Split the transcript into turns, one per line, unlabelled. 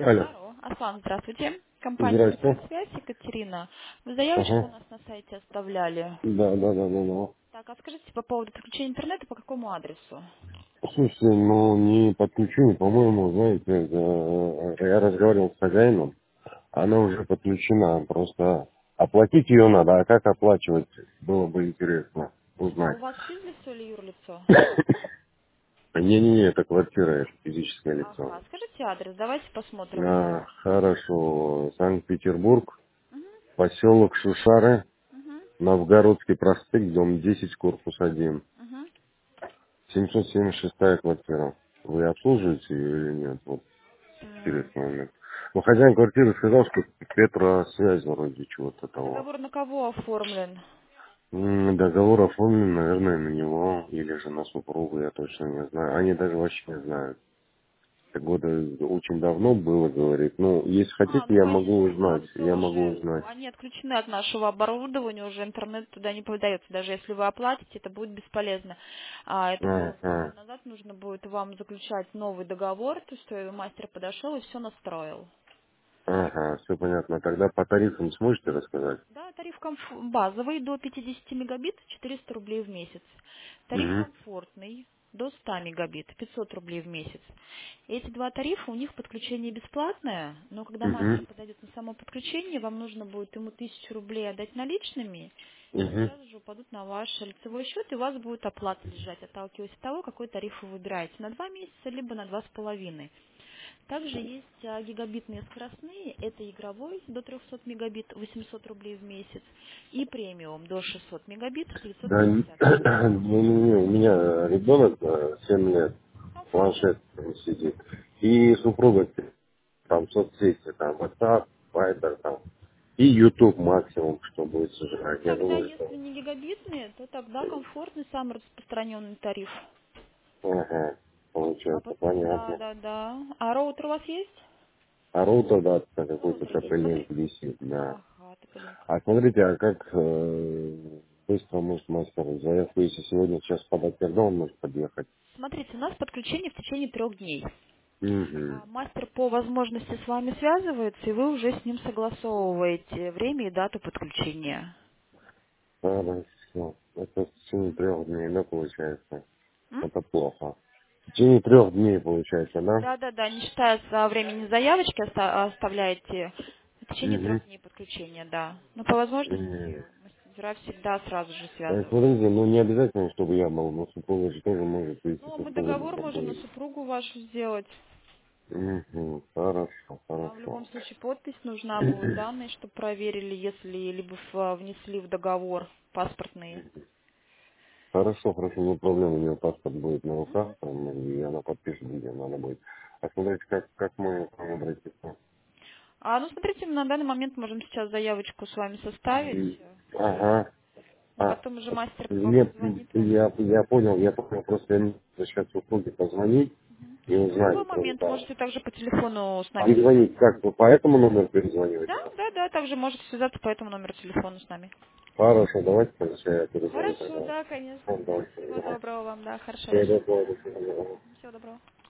Алло.
Алло, Аслан, здравствуйте. Компания
Здрасте.
«Инфосвязь», Екатерина. Вы заявочку у
Ага.
нас на сайте оставляли.
Да.
Так, а скажите по поводу подключения интернета, по какому адресу?
Слушайте, ну не подключение, по-моему, знаете, я разговаривал с хозяином, она уже подключена, просто оплатить ее надо, а как оплачивать, было бы интересно
А у
узнать.
вас физлицо или юрлицо?
Не-не-не, это квартира, это физическое лицо.
Ага, скажите адрес, давайте посмотрим.
Хорошо, Санкт-Петербург,
Угу,
поселок Шушары,
угу,
Новгородский проспект, дом 10, корпус 1.
угу.
776 квартира. Вы обслуживаете ее или нет? Вот
Так.
интересный момент. Ну, хозяин квартиры сказал, что Петросвязь вроде чего-то
А
того.
договор на кого оформлен?
Договор оформлен, наверное, на него или же на супругу, я точно не знаю. Они даже вообще не знают. Это года очень давно было, говорит. Ну, если хотите,
Ну,
я могу
конечно,
узнать.
все
Я могу
уже,
узнать.
они отключены от нашего оборудования, уже интернет туда не подается. Даже если вы оплатите, это будет бесполезно. Это было полгода
Ага,
назад, нужно будет вам заключать новый договор, то есть мастер подошел и все настроил.
ага, все понятно. Тогда по тарифам сможете рассказать?
Да, тариф базовый до 50 мегабит 400 рублей в месяц. Тариф
Угу,
комфортный до 100 мегабит 500 рублей в месяц. Эти два тарифа, у них подключение бесплатное, но когда мастер
угу,
подойдет на само подключение, вам нужно будет ему 1000 рублей отдать наличными, и они
угу.
сразу же упадут на ваш лицевой счет, и у вас будет оплата лежать, отталкиваясь от того, какой тариф вы выбираете, на 2 месяца, либо на 2,5. Также есть гигабитные скоростные, это игровой до 300 мегабит, 800 рублей в месяц, и премиум до 600 мегабит,
Да,
950 рублей в месяц.
у меня ребенок 7 лет,
Комфортно.
планшет сидит, и супруга там соцсети, там WhatsApp, Viber, там, и YouTube максимум, что будет
Ну,
сожрать. Я
тогда,
думаю,
если
что
не гигабитные, то тогда комфортный, самый распространенный тариф.
ага,
А
получается,
потом,
понятно.
да. А роутер у вас есть?
А роутер, да, какой-то
Роутер есть,
TP-Link
смотри.
висит, да.
Ага, TP-Link.
А смотрите, а как быстро может мастер заявку, если сегодня сейчас подать, когда он может подъехать?
Смотрите, у нас подключение в течение 3 дней.
Угу.
Мастер по возможности с вами связывается, и вы уже с ним согласовываете время и дату подключения.
Хорошо. Это в течение 3 дней, да, получается?
М?
Это плохо. В течение 3 дней, получается, да?
Да, не считая со времени заявочки, оставляете в течение
Угу.
3 дней подключения, да. Но по возможности мастера всегда сразу же связываются.
Смотрите, ну не обязательно, чтобы я был, но супруга же тоже может, если
Ну, мы
супруга
договор
дома
можем на
будет.
супругу вашу сделать.
Угу. Хорошо,
Нам в любом
хорошо.
случае подпись нужна будет, данные, чтобы проверили, если либо внесли в договор паспортные.
Хорошо, не проблема, у нее паспорт будет на руках, там, и она подпишет, где надо будет. А смотрите, как мы к вам обратиться?
Ну, смотрите, мы на данный момент можем сейчас заявочку с вами составить.
Ага.
И
А,
потом уже мастер вам
нет,
позвонит вам.
я понял, просто я не знаю, сейчас супруге позвонить и
Ну, в любой
узнать,
момент можете также по телефону с нами
перезвонить,
связаться.
как, вы по этому номеру перезваниваете?
Да, также можете связаться по этому номеру телефона с нами.
Хорошо, давайте, тогда я перезвоню
Хорошо,
тогда.
да, конечно.
Ну, давайте,
Всего доброго вам, да, хорошего
всего
вечера.
доброго, до свидания.
Всего доброго.